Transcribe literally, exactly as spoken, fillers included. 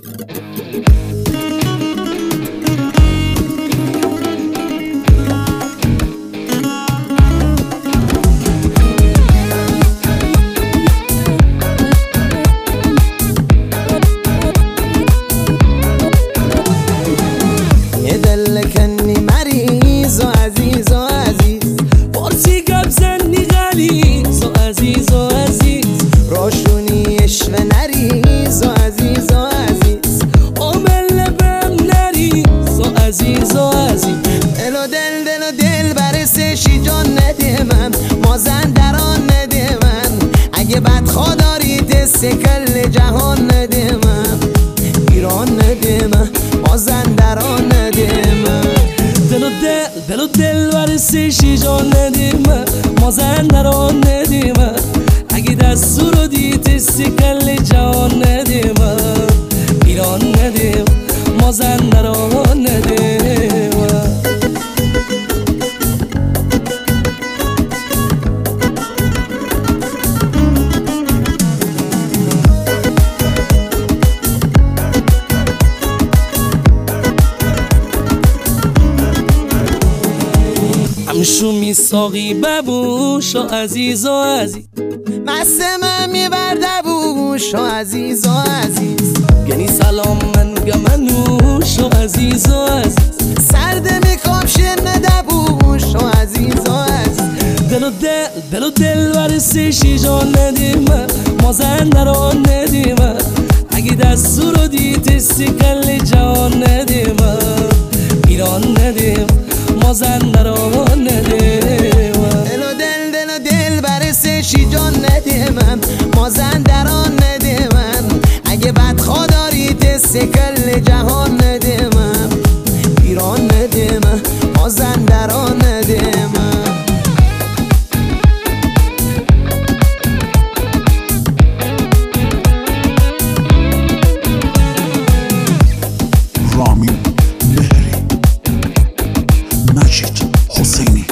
يدلكني مريض وعزيز وعزيز بارسی گپ زنی غلیظ و عزیز و عزیز روشونی عشق نریز و عزیز و عزیز عامل لبم نریز و عزیز و عزیز دل و دل دل و دل برسشی جان نده من مازندران نده من اگه بد خداری دست کل جهان نده من ایران نده من مازندران نده من دل و دل دل و دل برسشی جان نده من مازندران نده من اگه دستور رو دید کل جهان نده من ایران نده مازندران نده من همشو میساقی ببوش و عزیز و عزیز مستم میبرده بوش و عزیز و عزیز گنی سلام من گمنوش و عزیز و عزیز سرد میکامشه نده بوش و عزیز و عزیز دل و دل دل و دل ورسشی جان نده من مازندران نده من اگه دستور رو دید کل جهان نده من ایران نده مازندران نده من دل و دل دل و دل برسشی جان نده من مازندران نده من اگه بد خداری دست کل جهان نده من ایران نده من مازندران نده من رامین مهری مجید حسینی